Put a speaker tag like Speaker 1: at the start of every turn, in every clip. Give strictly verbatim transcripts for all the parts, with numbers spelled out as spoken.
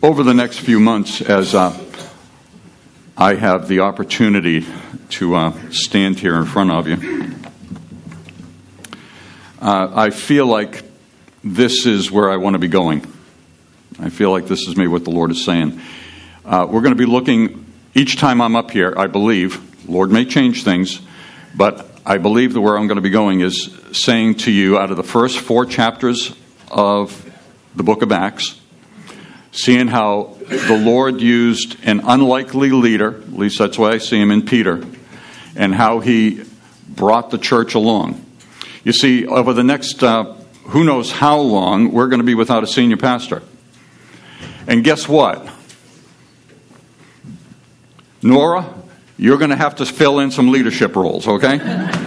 Speaker 1: over the next few months, as uh, I have the opportunity to uh, stand here in front of you, uh, I feel like this is where I want to be going. I feel like this is maybe what the Lord is saying. Uh, we're going to be looking, each time I'm up here, I believe, Lord may change things, but I believe that where I'm going to be going is saying to you out of the first four chapters of the book of Acts, seeing how the Lord used an unlikely leader, at least that's why I see him in Peter, and how he brought the church along. You see, over the next, uh, who knows how long, we're going to be without a senior pastor. And guess what? Nora, you're going to have to fill in some leadership roles, okay?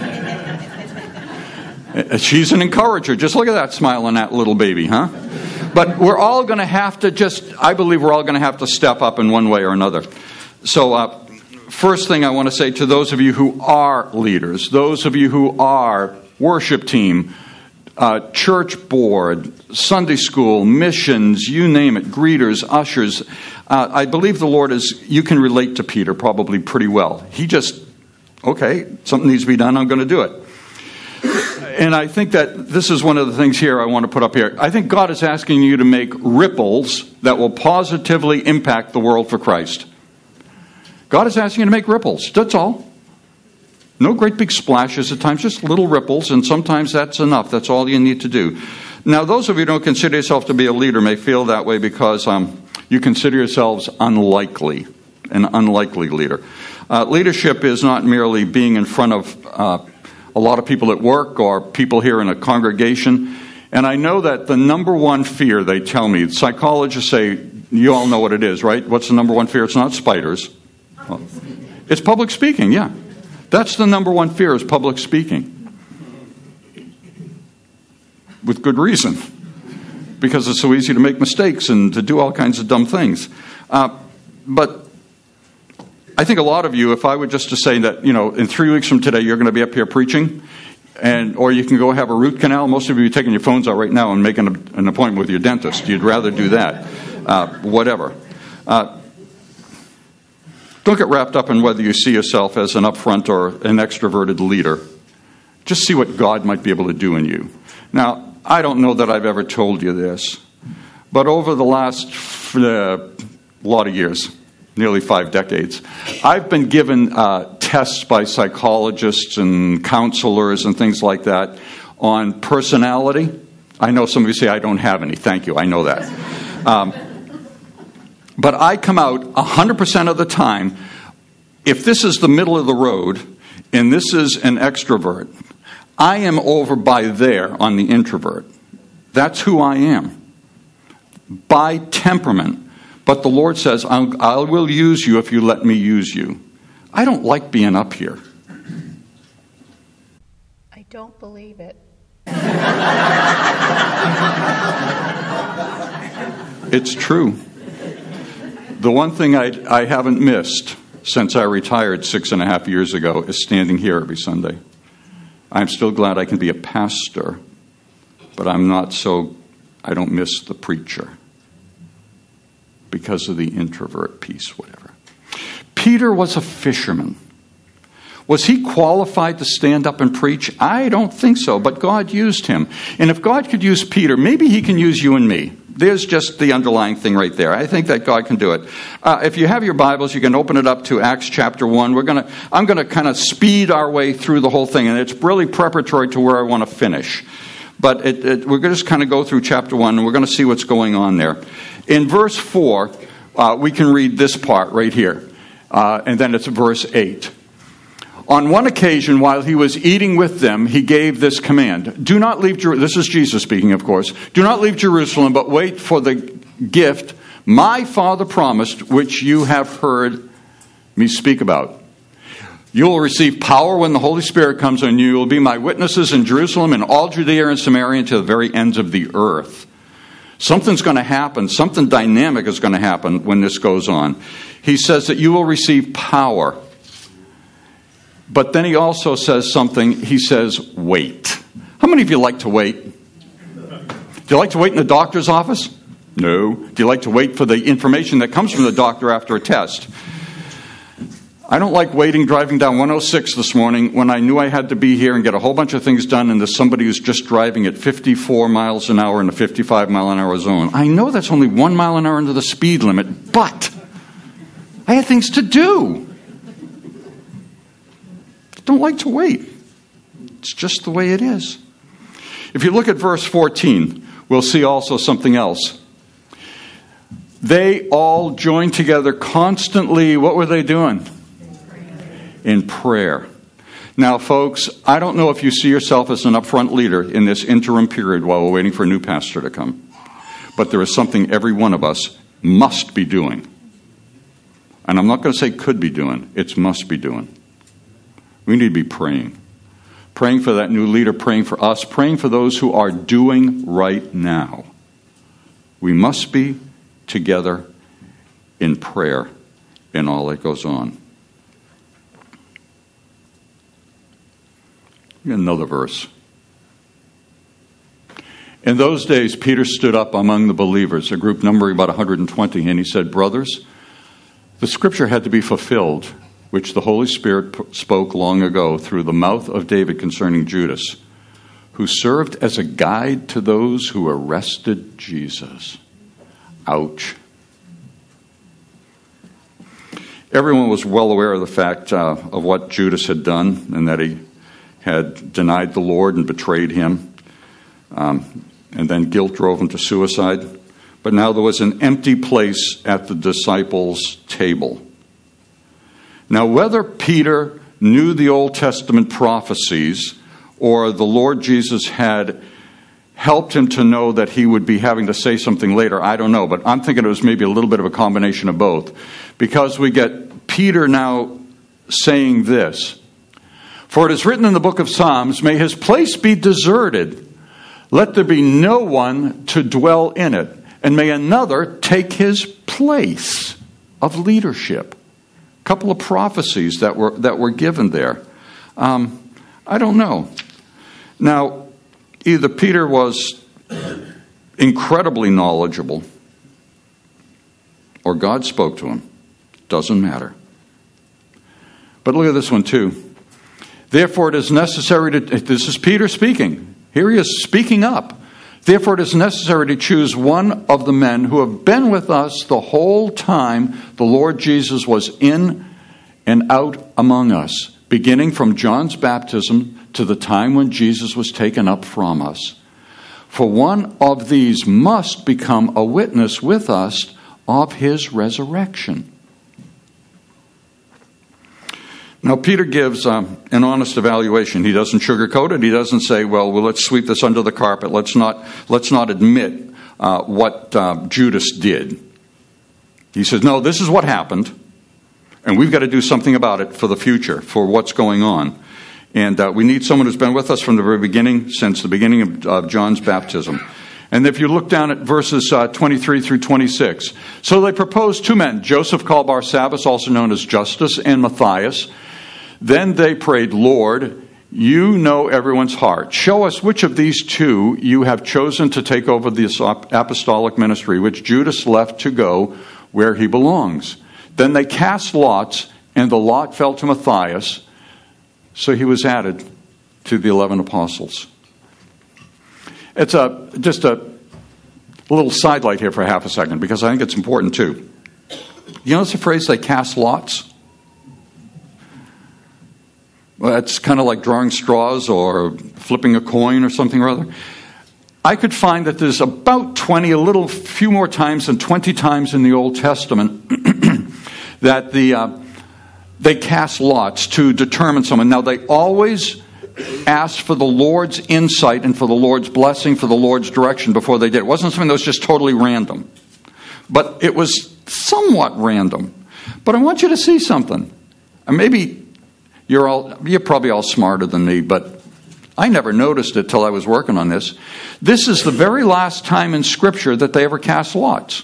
Speaker 1: She's an encourager. Just look at that smile on that little baby, huh? But we're all going to have to just, I believe we're all going to have to step up in one way or another. So uh, first thing I want to say to those of you who are leaders, those of you who are worship team, uh, church board, Sunday school, missions, you name it, greeters, ushers, uh, I believe the Lord is, you can relate to Peter probably pretty well. He just, okay, something needs to be done, I'm going to do it. And I think that this is one of the things here I want to put up here. I think God is asking you to make ripples that will positively impact the world for Christ. God is asking you to make ripples. That's all. No great big splashes at times, just little ripples, and sometimes that's enough. That's all you need to do. Now, those of you who don't consider yourself to be a leader may feel that way because um, you consider yourselves unlikely, an unlikely leader. Uh, leadership is not merely being in front of uh, a lot of people at work or people here in a congregation. And I know that the number one fear, they tell me, psychologists say, you all know what it is, right? What's the number one fear? It's not spiders. Well, it's public speaking, yeah. That's the number one fear, is public speaking. With good reason. Because it's so easy to make mistakes and to do all kinds of dumb things. Uh, but I think a lot of you, if I were just to say that, you know, in three weeks from today, you're going to be up here preaching, and or you can go have a root canal. Most of you are taking your phones out right now and making a, an appointment with your dentist. You'd rather do that. Uh, whatever. Uh, don't get wrapped up in whether you see yourself as an upfront or an extroverted leader. Just see what God might be able to do in you. Now, I don't know that I've ever told you this, but over the last uh, lot of years, nearly five decades, I've been given uh, tests by psychologists and counselors and things like that on personality. I know some of you say, I don't have any. Thank you. I know that. Um, but I come out one hundred percent of the time, if this is the middle of the road and this is an extrovert, I am over by there on the introvert. That's who I am. By temperament. But the Lord says, I'll, I will use you if you let me use you. I don't like being up here.
Speaker 2: I don't believe it.
Speaker 1: It's true. The one thing I, I haven't missed since I retired six and a half years ago is standing here every Sunday. I'm still glad I can be a pastor, but I'm not so, I don't miss the preacher. Because of the introvert piece, whatever. Peter was a fisherman. Was he qualified to stand up and preach? I don't think so, but God used him. And if God could use Peter, maybe he can use you and me. There's just the underlying thing right there. I think that God can do it. Uh, if you have your Bibles, you can open it up to Acts chapter one. We're gonna, I'm going to kind of speed our way through the whole thing, and it's really preparatory to where I want to finish. But it, it, we're going to just kind of go through chapter one, and we're going to see what's going on there. In verse four, uh, we can read this part right here. Uh, and then it's verse eight. On one occasion, while he was eating with them, he gave this command. Do not leave Jerusalem. This is Jesus speaking, of course. Do not leave Jerusalem, but wait for the gift my Father promised, which you have heard me speak about. You will receive power when the Holy Spirit comes on you. You will be my witnesses in Jerusalem and all Judea and Samaria to the very ends of the earth. Something's going to happen. Something dynamic is going to happen when this goes on. He says that you will receive power. But then he also says something. He says, wait. How many of you like to wait? Do you like to wait in the doctor's office? No. Do you like to wait for the information that comes from the doctor after a test? I don't like waiting driving down one oh six this morning when I knew I had to be here and get a whole bunch of things done, and there's somebody who's just driving at fifty-four miles an hour in a fifty-five mile an hour zone. I know that's only one mile an hour into the speed limit, but I had things to do. I don't like to wait. It's just the way it is. If you look at verse fourteen, we'll see also something else. They all joined together constantly. What were they doing? In prayer. Now, folks, I don't know if you see yourself as an upfront leader in this interim period while we're waiting for a new pastor to come. But there is something every one of us must be doing. And I'm not going to say could be doing. It's must be doing. We need to be praying. Praying for that new leader, praying for us, praying for those who are doing right now. We must be together in prayer in all that goes on. Another verse. In those days, Peter stood up among the believers, a group numbering about one hundred twenty, and he said, "Brothers, the scripture had to be fulfilled, which the Holy Spirit spoke long ago through the mouth of David concerning Judas, who served as a guide to those who arrested Jesus." Ouch. Everyone was well aware of the fact uh, of what Judas had done, and that he had denied the Lord and betrayed him. Um, and then guilt drove him to suicide. But now there was an empty place at the disciples' table. Now, whether Peter knew the Old Testament prophecies or the Lord Jesus had helped him to know that he would be having to say something later, I don't know. But I'm thinking it was maybe a little bit of a combination of both. Because we get Peter now saying this, "For it is written in the book of Psalms, may his place be deserted. Let there be no one to dwell in it. And may another take his place of leadership." A couple of prophecies that were that were given there. Um, I don't know. Now, either Peter was incredibly knowledgeable or God spoke to him. Doesn't matter. But look at this one too. "Therefore it is necessary to," this is Peter speaking. Here he is speaking up. "Therefore it is necessary to choose one of the men who have been with us the whole time the Lord Jesus was in and out among us, beginning from John's baptism to the time when Jesus was taken up from us. For one of these must become a witness with us of his resurrection." Now, Peter gives um, an honest evaluation. He doesn't sugarcoat it. He doesn't say, well, well let's sweep this under the carpet. Let's not, let's not admit uh, what uh, Judas did. He says, no, this is what happened, and we've got to do something about it for the future, for what's going on. And uh, we need someone who's been with us from the very beginning, since the beginning of uh, John's baptism. And if you look down at verses uh, twenty-three through twenty-six. "So they proposed two men, Joseph called Barsabbas, also known as Justus, and Matthias. Then they prayed, 'Lord, you know everyone's heart. Show us which of these two you have chosen to take over this apostolic ministry, which Judas left to go where he belongs.' Then they cast lots, and the lot fell to Matthias. So he was added to the eleven apostles." It's a just a little sidelight here for half a second, because I think it's important too. You notice the phrase, they cast lots? Well, it's kind of like drawing straws or flipping a coin or something or other. I could find that there's about twenty, a little few more times than twenty times in the Old Testament that the uh, they cast lots to determine someone. Now, they always asked for the Lord's insight and for the Lord's blessing, for the Lord's direction before they did. It wasn't something that was just totally random. But it was somewhat random. But I want you to see something. And maybe you're all you're probably all smarter than me, but I never noticed it till I was working on this. This is the very last time in Scripture that they ever cast lots.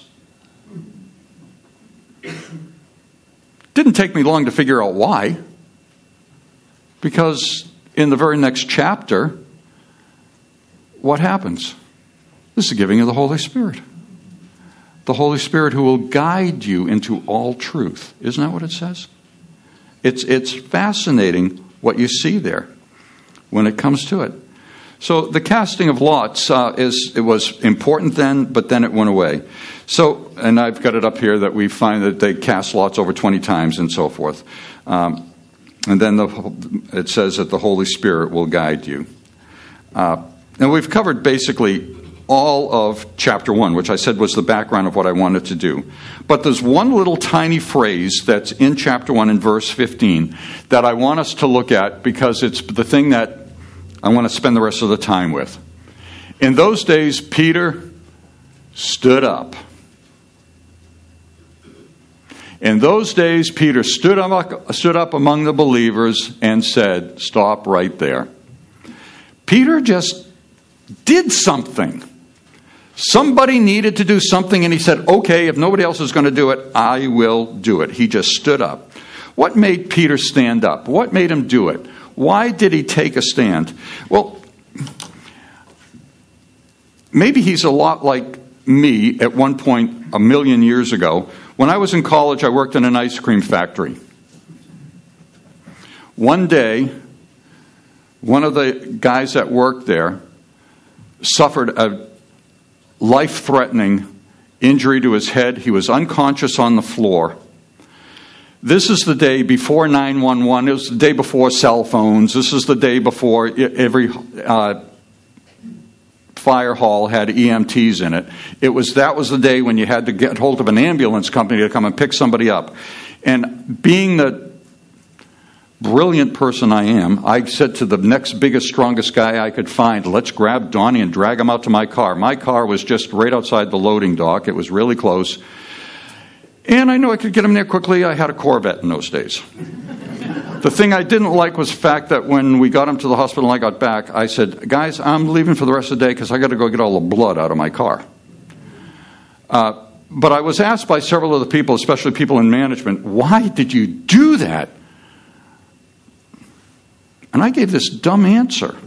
Speaker 1: Didn't take me long to figure out why. Because in the very next chapter, what happens? This is the giving of the Holy Spirit. the Holy Spirit who will guide you into all truth. Isn't that what it says? It's, it's fascinating what you see there when it comes to it. So the casting of lots uh, is it was important then, but then it went away. So, and I've got it up here that we find that they cast lots over twenty times and so forth. Um, and then the, it says that the Holy Spirit will guide you. Uh, and we've covered basically all of chapter one, which I said was the background of what I wanted to do. But there's one little tiny phrase that's in chapter one in verse fifteen that I want us to look at because it's the thing that I want to spend the rest of the time with. In those days, Peter stood up. In those days, Peter stood up, stood up among the believers and said, stop right there. Peter just did something. Somebody needed to do something, and he said, okay, if nobody else is going to do it, I will do it. He just stood up. What made Peter stand up? What made him do it? Why did he take a stand? Well, maybe he's a lot like me at one point a million years ago. When I was in college, I worked in an ice cream factory. One day, one of the guys that worked there suffered a life-threatening injury to his head. He was unconscious on the floor. This is the day before nine one one. It was the day before cell phones. This is the day before every uh, fire hall had E M Ts in it. It was that was the day when you had to get hold of an ambulance company to come and pick somebody up. And being the brilliant person I am, I said to the next biggest, strongest guy I could find, let's grab Donnie and drag him out to my car. My car was just right outside the loading dock. It was really close. And I knew I could get him there quickly. I had a Corvette in those days. The thing I didn't like was the fact that when we got him to the hospital and I got back, I said, guys, I'm leaving for the rest of the day because I got to go get all the blood out of my car. Uh, but I was asked by several of the people, especially people in management, why did you do that? And I gave this dumb answer.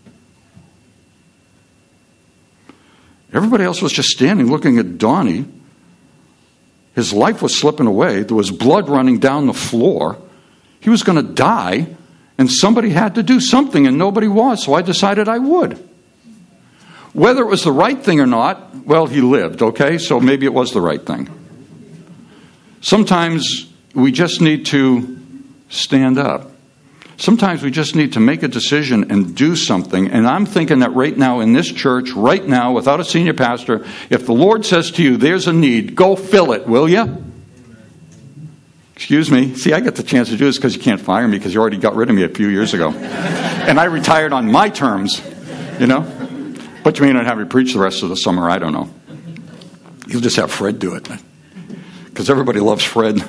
Speaker 1: Everybody else was just standing looking at Donnie. His life was slipping away. There was blood running down the floor. He was going to die, and somebody had to do something, and nobody was, so I decided I would. Whether it was the right thing or not, well, he lived, okay? So maybe it was the right thing. Sometimes we just need to stand up. Sometimes we just need to make a decision and do something. And I'm thinking that right now in this church, right now, without a senior pastor, if the Lord says to you, there's a need, go fill it, will you? Excuse me. See, I get the chance to do this because you can't fire me because you already got rid of me a few years ago. And I retired on my terms, you know. But you may not have me preach the rest of the summer. I don't know. You'll just have Fred do it. Because everybody loves Fred.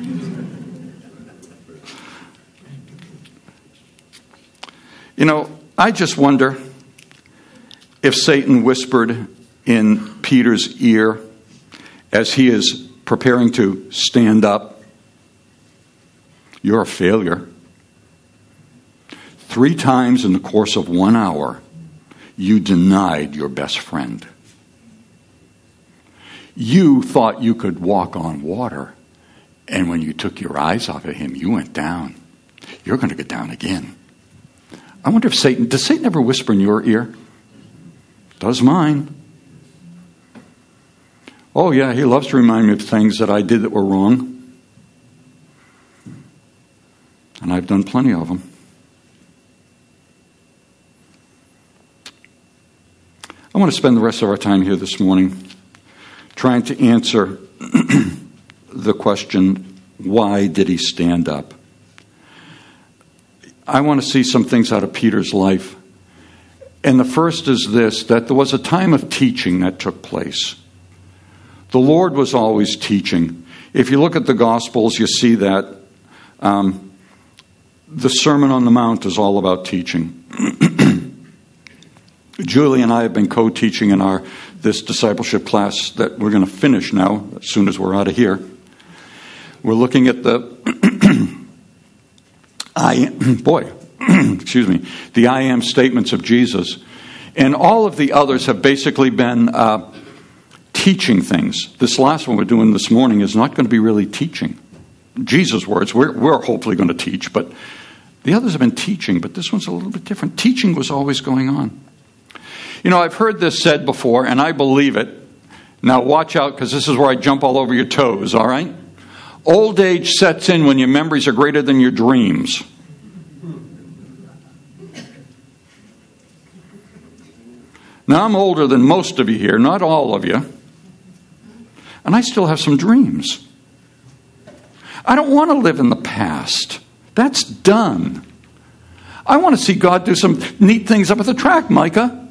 Speaker 1: You know, I just wonder if Satan whispered in Peter's ear as he is preparing to stand up, you're a failure. Three times in the course of one hour, you denied your best friend. You thought you could walk on water, and when you took your eyes off of him, you went down. You're going to get down again. I wonder if Satan, does Satan ever whisper in your ear? Does mine. Oh yeah, he loves to remind me of things that I did that were wrong. And I've done plenty of them. I want to spend the rest of our time here this morning trying to answer the question, why did he stand up? I want to see some things out of Peter's life. And the first is this, that there was a time of teaching that took place. The Lord was always teaching. If you look at the Gospels, you see that um, the Sermon on the Mount is all about teaching. Julie and I have been co-teaching in our this discipleship class that we're going to finish now as soon as we're out of here. We're looking at the I boy, excuse me, the I am statements of Jesus, and all of the others have basically been uh, teaching things. This last one we're doing this morning is not going to be really teaching. Jesus' words, we're, we're hopefully going to teach, but the others have been teaching, but this one's a little bit different. Teaching was always going on. You know, I've heard this said before, and I believe it. Now watch out, because this is where I jump all over your toes, all right? Old age sets in when your memories are greater than your dreams. Now, I'm older than most of you here, not all of you. And I still have some dreams. I don't want to live in the past. That's done. I want to see God do some neat things up at the track, Micah.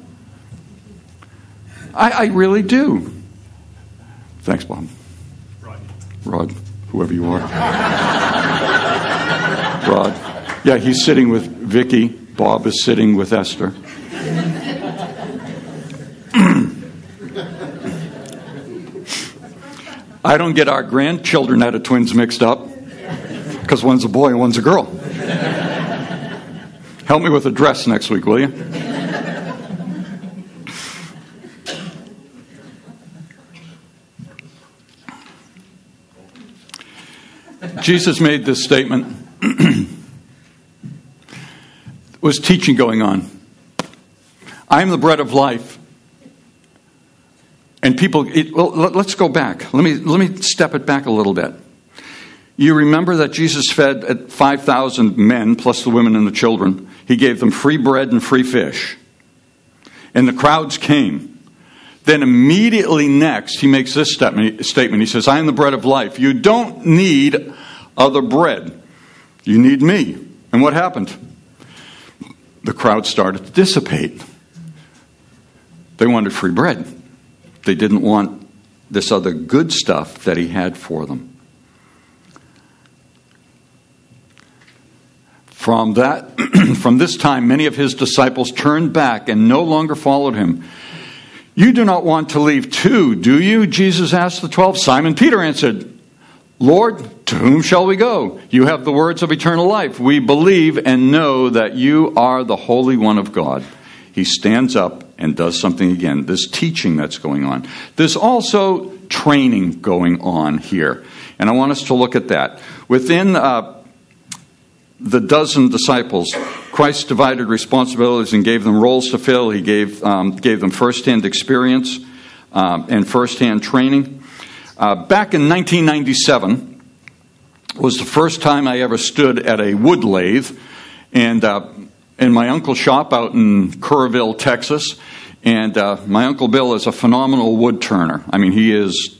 Speaker 1: I, I really do. Thanks, Bob. Rod. Rod, whoever you are. Rod. Yeah, he's sitting with Vicky. Bob is sitting with Esther. I don't get our grandchildren out of twins mixed up, because one's a boy and one's a girl. Help me with a dress next week, will you? Jesus made this statement. There was teaching going on. I am the bread of life. And people, it, well, let's go back. Let me let me step it back a little bit. You remember that Jesus fed at five thousand men, plus the women and the children. He gave them free bread and free fish. And the crowds came. Then immediately next, he makes this statement. He says, I am the bread of life. You don't need other bread. You need me. And what happened? The crowd started to dissipate. They wanted free bread. They didn't want this other good stuff that he had for them. From that, from this time, many of his disciples turned back and no longer followed him. You do not want to leave too, do you? Jesus asked the twelve. Simon Peter answered, Lord, to whom shall we go? You have the words of eternal life. We believe and know that you are the Holy One of God. He stands up and does something again. This teaching that's going on. There's also training going on here. And I want us to look at that. Within uh, the dozen disciples, Christ divided responsibilities and gave them roles to fill. He gave um, gave them firsthand experience um, and firsthand training. Uh, back in nineteen ninety-seven was the first time I ever stood at a wood lathe. And uh, in my uncle's shop out in Kerrville, Texas. And uh, my Uncle Bill is a phenomenal wood turner. I mean, he is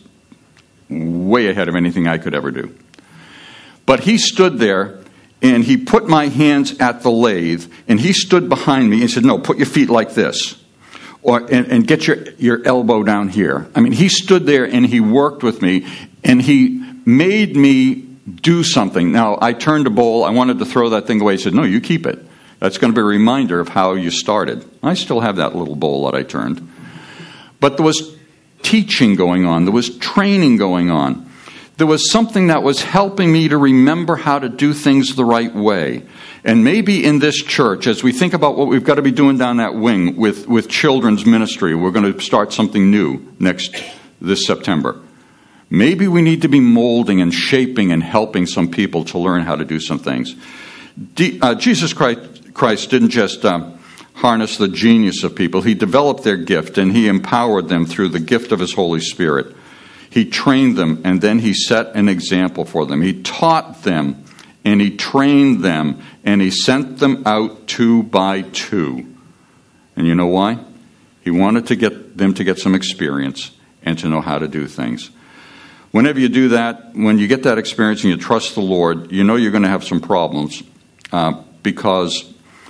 Speaker 1: way ahead of anything I could ever do. But he stood there, and he put my hands at the lathe, and he stood behind me and said, no, put your feet like this. Or and, and get your, your elbow down here. I mean, he stood there, and he worked with me, and he made me do something. Now, I turned a bowl. I wanted to throw that thing away. He said, no, you keep it. That's going to be a reminder of how you started. I still have that little bowl that I turned. But there was teaching going on. There was training going on. There was something that was helping me to remember how to do things the right way. And maybe in this church, as we think about what we've got to be doing down that wing with, with children's ministry, we're going to start something new next this September. Maybe we need to be molding and shaping and helping some people to learn how to do some things. D- uh, Jesus Christ Christ didn't just uh, harness the genius of people. He developed their gift, and he empowered them through the gift of his Holy Spirit. He trained them, and then he set an example for them. He taught them, and he trained them, and he sent them out two by two. And you know why? He wanted to get them to get some experience and to know how to do things. Whenever you do that, when you get that experience and you trust the Lord, you know you're going to have some problems uh, because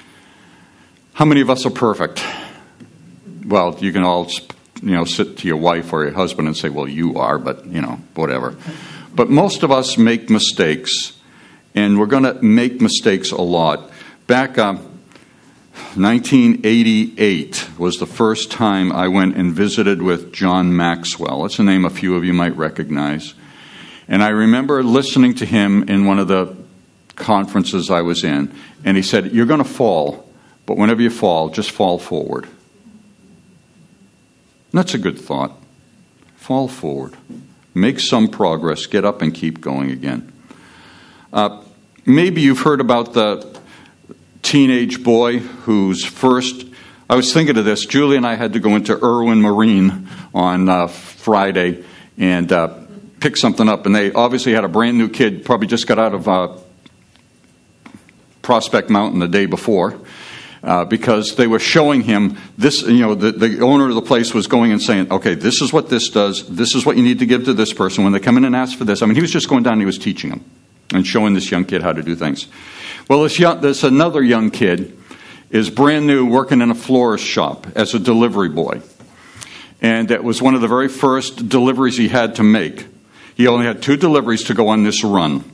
Speaker 1: how many of us are perfect? Well, you can all, you know, sit to your wife or your husband and say, well, you are, but, you know, whatever. But most of us make mistakes, and we're going to make mistakes a lot. Back uh, nineteen eighty-eight was the first time I went and visited with John Maxwell. That's a name a few of you might recognize. And I remember listening to him in one of the conferences I was in, and he said, you're going to fall. But whenever you fall, just fall forward. And that's a good thought. fall forward. Make some progress. Get up and keep going again. Uh, maybe you've heard about the teenage boy who's first... I was thinking of this. Julie and I had to go into Irwin Marine on uh, Friday and uh, pick something up. And they obviously had a brand new kid, probably just got out of uh, Prospect Mountain the day before. Uh, because they were showing him this, you know, the, the owner of the place was going and saying, okay, this is what this does. This is what you need to give to this person when they come in and ask for this. I mean, he was just going down and he was teaching them and showing this young kid how to do things. Well, this, young, this another young kid is brand new working in a florist shop as a delivery boy. And it was one of the very first deliveries he had to make. He only had two deliveries to go on this run.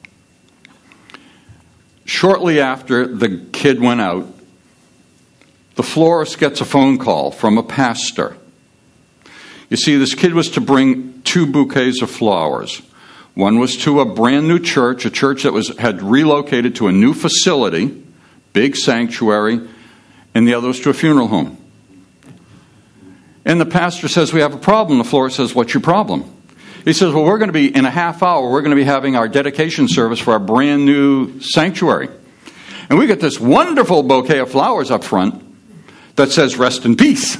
Speaker 1: Shortly after the kid went out, the florist gets a phone call from a pastor. You see, this kid was to bring two bouquets of flowers. One was to a brand new church, a church that was had relocated to a new facility, big sanctuary, and the other was to a funeral home. And the pastor says, we have a problem. The florist says, what's your problem? He says, well, we're going to be, in a half hour, we're going to be having our dedication service for our brand new sanctuary. And we get this wonderful bouquet of flowers up front that says, rest in peace.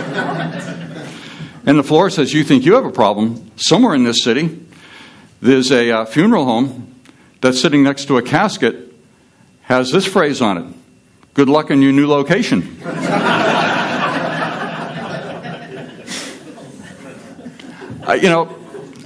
Speaker 1: And the florist says, you think you have a problem? Somewhere in this city, there's a uh, funeral home that's sitting next to a casket, has this phrase on it, good luck in your new location. uh, you know,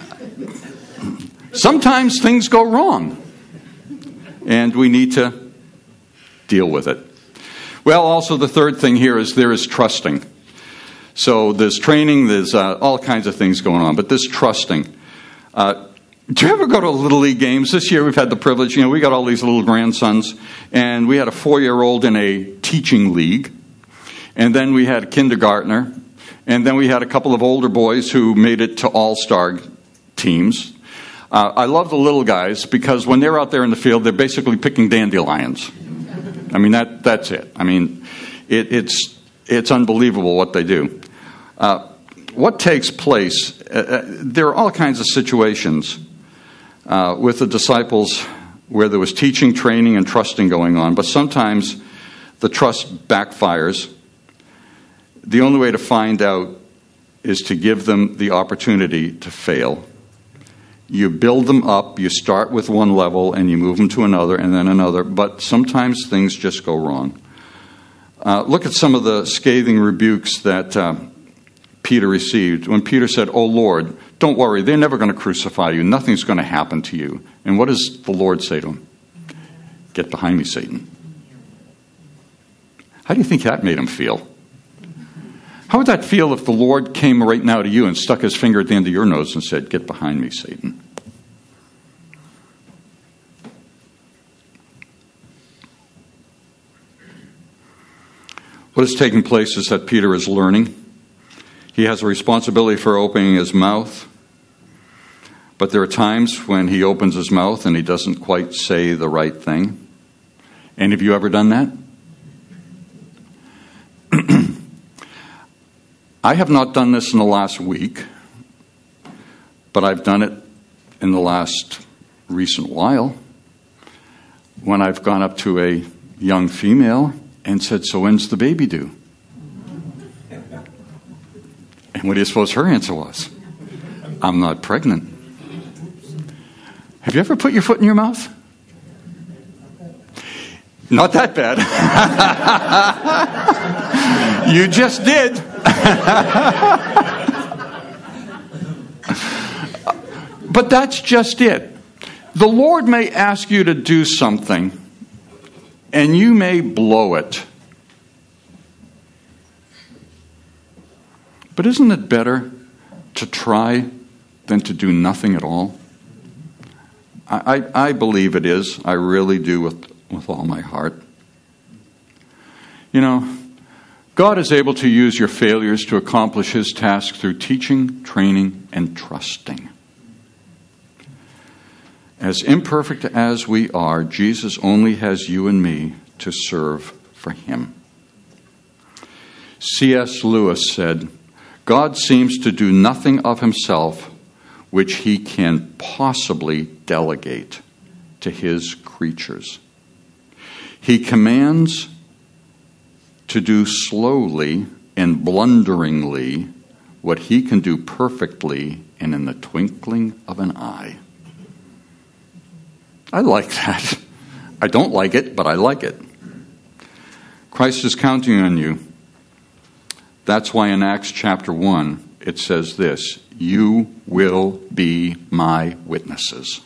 Speaker 1: sometimes things go wrong, and we need to deal with it. Well, also the third thing here is there is trusting. So there's training, there's uh, all kinds of things going on, but this trusting. Uh, do you ever go to Little League games? This year we've had the privilege, you know, we got all these little grandsons, and we had a four-year-old in a teaching league, and then we had a kindergartner, and then we had a couple of older boys who made it to all-star teams. Uh, I love the little guys because when they're out there in the field, they're basically picking dandelions. I mean, that that's it. I mean, it, it's it's unbelievable what they do. Uh, what takes place, uh, there are all kinds of situations uh, with the disciples where there was teaching, training, and trusting going on, but sometimes the trust backfires. The only way to find out is to give them the opportunity to fail. You build them up, you start with one level, and you move them to another, and then another. But sometimes things just go wrong. Uh, look at some of the scathing rebukes that uh, Peter received. When Peter said, oh, Lord, don't worry, they're never going to crucify you. Nothing's going to happen to you. And what does the Lord say to him? Get behind me, Satan. How do you think that made him feel? How would that feel if the Lord came right now to you and stuck his finger at the end of your nose and said, get behind me, Satan? What is taking place is that Peter is learning. He has a responsibility for opening his mouth. But there are times when he opens his mouth and he doesn't quite say the right thing. Any of you ever done that? I have not done this in the last week, but I've done it in the last recent while when I've gone up to a young female and said, so when's the baby due? And what do you suppose her answer was? I'm not pregnant. Have you ever put your foot in your mouth? Not that bad. You just did. But that's just it. The Lord may ask you to do something, and you may blow it. But isn't it better to try than to do nothing at all? I, I, I believe it is. I really do with, with all my heart. You know, God is able to use your failures to accomplish his task through teaching, training, and trusting. As imperfect as we are, Jesus only has you and me to serve for him. C S Lewis said, God seems to do nothing of himself which he can possibly delegate to his creatures. He commands to do slowly and blunderingly what he can do perfectly and in the twinkling of an eye. I like that. I don't like it, but I like it. Christ is counting on you. That's why in Acts chapter one, it says this: you will be my witnesses.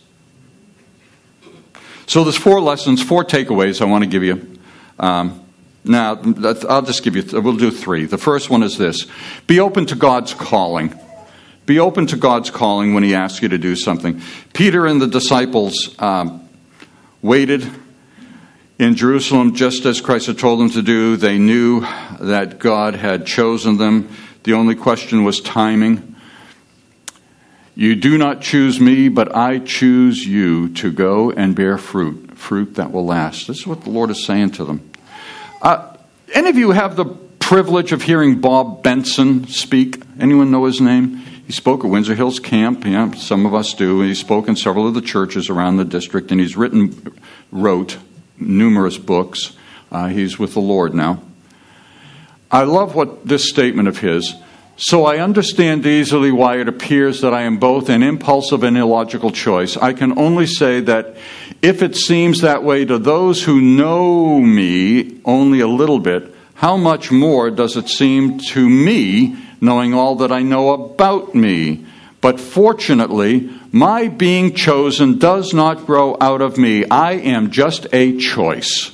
Speaker 1: So there's four lessons, four takeaways I want to give you. Um, now, I'll just give you, we'll do three. The first one is this: be open to God's calling. Be open to God's calling when he asks you to do something. Peter and the disciples um, waited in Jerusalem just as Christ had told them to do. They knew that God had chosen them. The only question was timing. You do not choose me, but I choose you to go and bear fruit, fruit that will last. This is what the Lord is saying to them. Uh, any of you have the privilege of hearing Bob Benson speak? Anyone know his name? He spoke at Windsor Hills Camp. Yeah, some of us do. He spoke in several of the churches around the district, and he's written, wrote numerous books. Uh, he's with the Lord now. I love what this statement of his: so I understand easily why it appears that I am both an impulsive and illogical choice. I can only say that if it seems that way to those who know me only a little bit, how much more does it seem to me, knowing all that I know about me? But fortunately, my being chosen does not grow out of me. I am just a choice.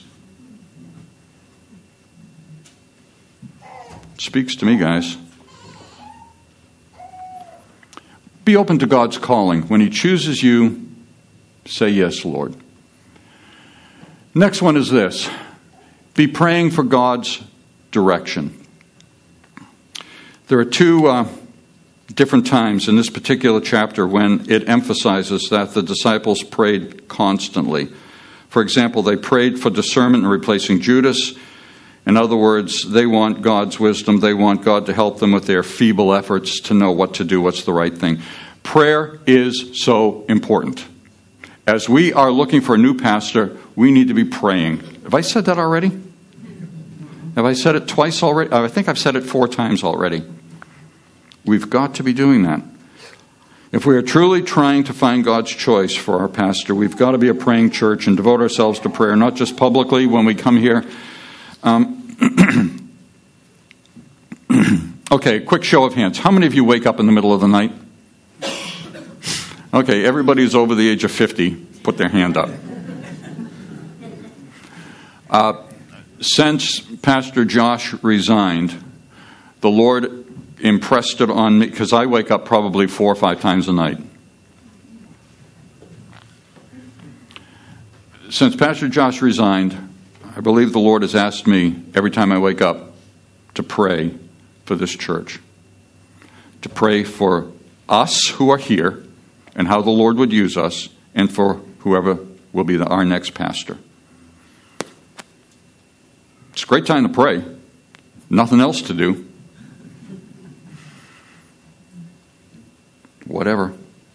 Speaker 1: Speaks to me, guys. Be open to God's calling. When he chooses you, say yes, Lord. Next one is this: be praying for God's direction. There are two uh, different times in this particular chapter when it emphasizes that the disciples prayed constantly. For example, they prayed for discernment in replacing Judas. In other words, they want God's wisdom. They want God to help them with their feeble efforts to know what to do, what's the right thing. Prayer is so important. As we are looking for a new pastor, we need to be praying. Have I said that already? Have I said it twice already? I think I've said it four times already. We've got to be doing that. If we are truly trying to find God's choice for our pastor, we've got to be a praying church and devote ourselves to prayer, not just publicly when we come here. Um, okay, quick show of hands. How many of you wake up in the middle of the night? Okay, everybody who's over the age of fifty, put their hand up. Uh, since Pastor Josh resigned, the Lord impressed it on me, because I wake up probably four or five times a night. Since Pastor Josh resigned, I believe the Lord has asked me every time I wake up to pray for this church, to pray for us who are here and how the Lord would use us, and for whoever will be the, our next pastor. It's a great time to pray. Nothing else to do. Whatever.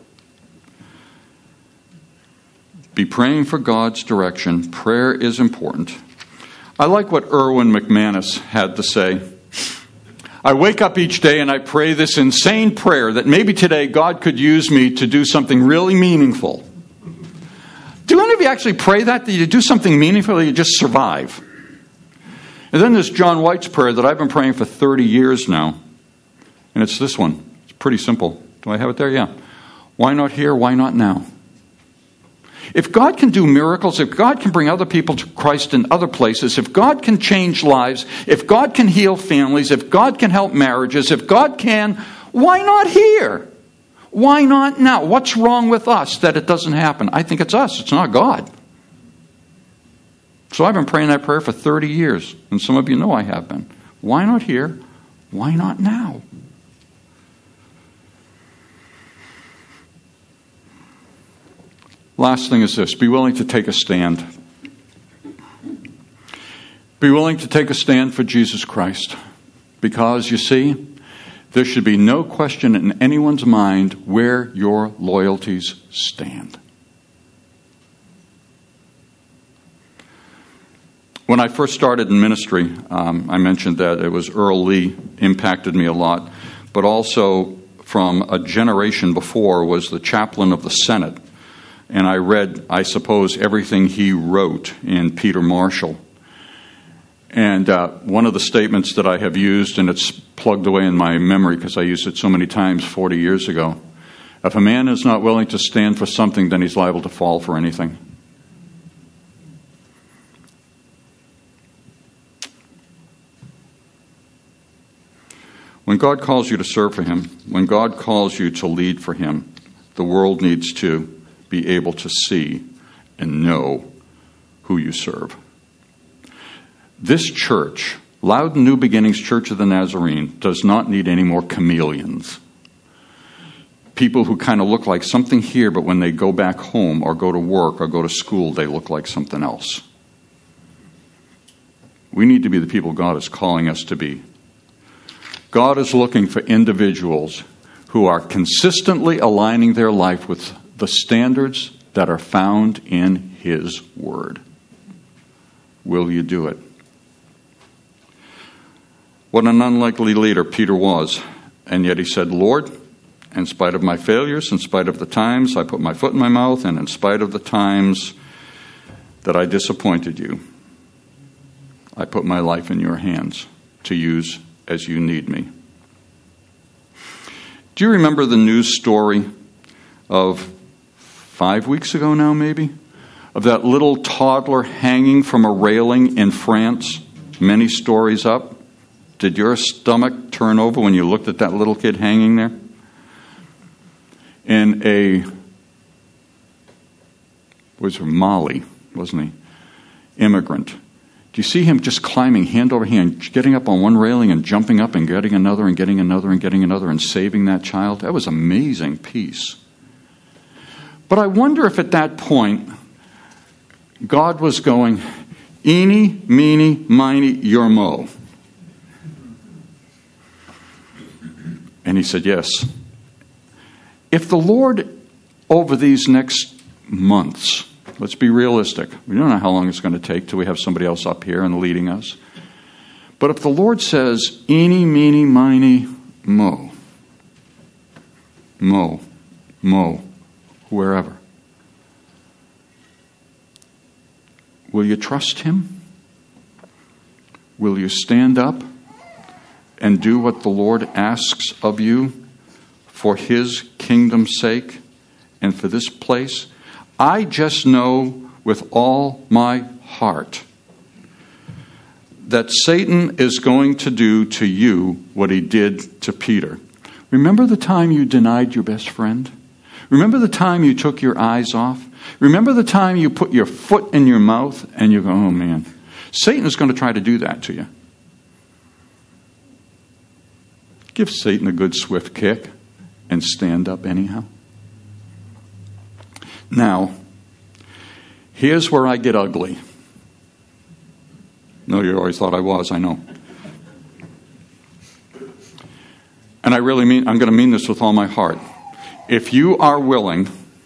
Speaker 1: Be praying for God's direction. Prayer is important. I like what Erwin McManus had to say. I wake up each day and I pray this insane prayer that maybe today God could use me to do something really meaningful. Do any of you actually pray that? That you do something meaningful, or you just survive? And then there's John White's prayer that I've been praying for thirty years now. And it's this one. It's pretty simple. Do I have it there? Yeah. Why not here? Why not now? If God can do miracles, if God can bring other people to Christ in other places, if God can change lives, if God can heal families, if God can help marriages, if God can, why not here? Why not now? What's wrong with us that it doesn't happen? I think it's us. It's not God. So I've been praying that prayer for thirty years, and some of you know I have been. Why not here? Why not now? Last thing is this: be willing to take a stand. Be willing to take a stand for Jesus Christ. Because, you see, There should be no question in anyone's mind where your loyalties stand. When I first started in ministry, um, I mentioned that it was Earl Lee impacted me a lot, but also from a generation before was the chaplain of the Senate. And I read, I suppose, everything he wrote in Peter Marshall. And uh, one of the statements that I have used, and it's plugged away in my memory because I used it so many times forty years ago, if a man is not willing to stand for something, then he's liable to fall for anything. When God calls you to serve for him, when God calls you to lead for him, the world needs to be able to see and know who you serve. This church, Loudon New Beginnings Church of the Nazarene, does not need any more chameleons. People who kind of look like something here, but when they go back home or go to work or go to school, they look like something else. We need to be the people God is calling us to be. God is looking for individuals who are consistently aligning their life with the standards that are found in his word. Will you do it? What an unlikely leader Peter was. And yet he said, Lord, in spite of my failures, in spite of the times I put my foot in my mouth, and in spite of the times that I disappointed you, I put my life in your hands to use as you need me. Do you remember the news story of five weeks ago now, maybe, of that little toddler hanging from a railing in France, many stories up? Did your stomach turn over when you looked at that little kid hanging there? And a, was it Mali, wasn't he? Immigrant. Do you see him just climbing hand over hand, getting up on one railing and jumping up and getting another and getting another and getting another and saving that child? That was an amazing piece. But I wonder if at that point, God was going, eeny, meeny, miny, yermo. And he said, yes. If the Lord, over these next months, let's be realistic. We don't know how long it's going to take till we have somebody else up here and leading us. But if the Lord says, eeny, meeny, miny, mo, mo, mo, wherever, will you trust him? Will you stand up and do what the Lord asks of you for his kingdom's sake and for this place? I just know with all my heart that Satan is going to do to you what he did to Peter. Remember the time you denied your best friend? Remember the time you took your eyes off? Remember the time you put your foot in your mouth and you go, oh man, Satan is going to try to do that to you. Give Satan a good swift kick and stand up anyhow. Now, here's where I get ugly. No, you always thought I was, I know. And I really mean, I'm going to mean this with all my heart. If you are willing,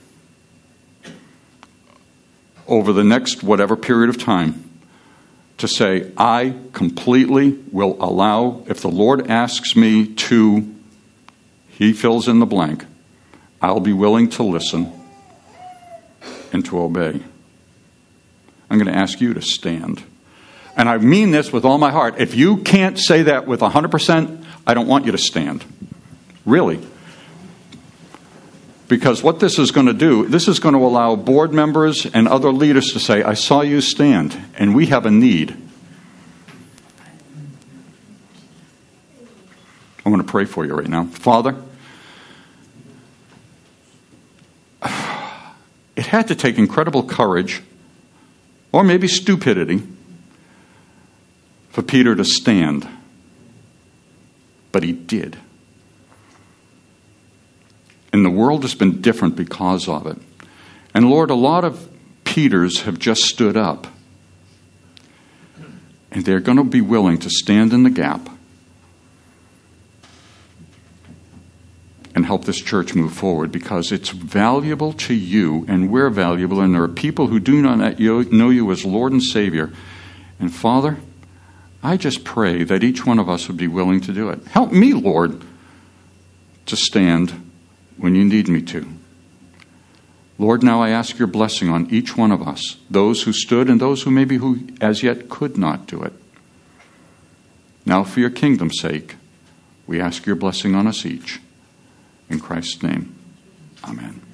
Speaker 1: over the next whatever period of time, to say, I completely will allow, if the Lord asks me to, he fills in the blank, I'll be willing to listen and to obey. I'm going to ask you to stand. And I mean this with all my heart. If you can't say that with one hundred percent, I don't want you to stand. Really. Because what this is going to do, this is going to allow board members and other leaders to say, I saw you stand, and we have a need. I'm going to pray for you right now. Father, it had to take incredible courage, or maybe stupidity, for Peter to stand. But he did. And the world has been different because of it. And Lord, a lot of Peters have just stood up. And they're going to be willing to stand in the gap and help this church move forward, because it's valuable to you and we're valuable, and there are people who do not know you as Lord and Savior. And Father, I just pray that each one of us would be willing to do it. Help me, Lord, to stand when you need me to. Lord, now I ask your blessing on each one of us, those who stood and those who maybe who as yet could not do it. Now for your kingdom's sake, we ask your blessing on us each. In Christ's name, amen.